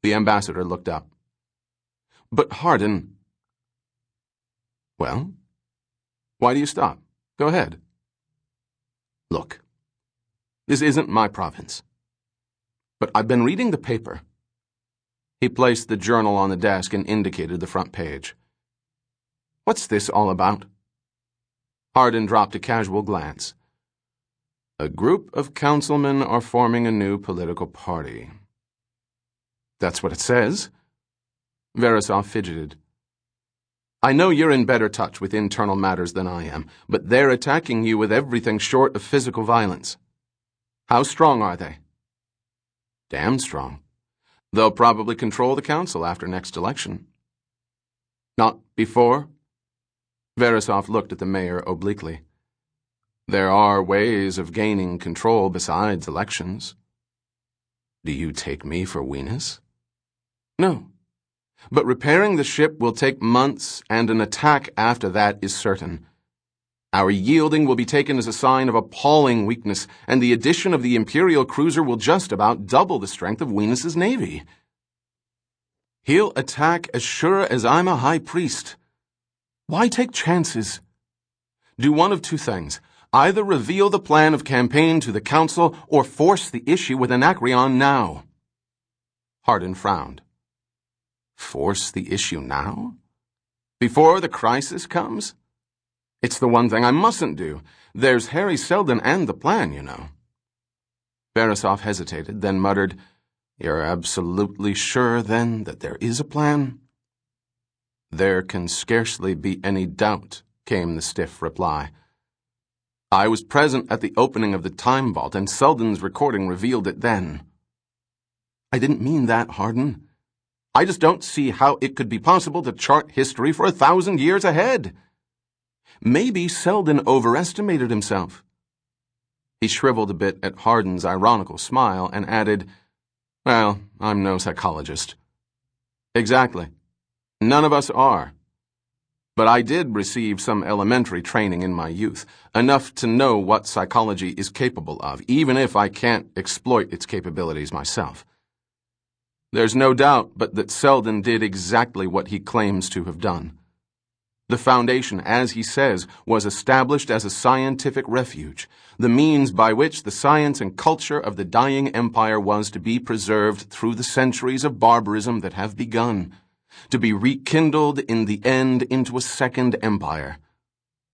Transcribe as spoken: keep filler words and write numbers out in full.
The ambassador looked up. But Hardin... Well? Why do you stop? Go ahead. Look, this isn't my province. But I've been reading the paper. He placed the journal on the desk and indicated the front page. What's this all about? Hardin dropped a casual glance. A group of councilmen are forming a new political party. That's what it says. Verisov fidgeted. I know you're in better touch with internal matters than I am, but they're attacking you with everything short of physical violence. How strong are they? Damn strong. They'll probably control the council after next election. Not before? Verisov looked at the mayor obliquely. There are ways of gaining control besides elections. Do you take me for Venus? No. But repairing the ship will take months, and an attack after that is certain. Our yielding will be taken as a sign of appalling weakness, and the addition of the Imperial cruiser will just about double the strength of Venus's navy. He'll attack as sure as I'm a high priest. Why take chances? Do one of two things. Either reveal the plan of campaign to the council or force the issue with Anacreon now. Hardin frowned. Force the issue now? Before the crisis comes? It's the one thing I mustn't do. There's Harry Seldon and the plan, you know. Verisov hesitated, then muttered, You're absolutely sure, then, that there is a plan? There can scarcely be any doubt, came the stiff reply. I was present at the opening of the time vault, and Seldon's recording revealed it then. I didn't mean that, Hardin. I just don't see how it could be possible to chart history for a thousand years ahead. Maybe Seldon overestimated himself. He shriveled a bit at Hardin's ironical smile and added, Well, I'm no psychologist. Exactly. None of us are. But I did receive some elementary training in my youth, enough to know what psychology is capable of, even if I can't exploit its capabilities myself. There's no doubt but that Seldon did exactly what he claims to have done. The Foundation, as he says, was established as a scientific refuge, the means by which the science and culture of the dying empire was to be preserved through the centuries of barbarism that have begun, to be rekindled in the end into a second empire.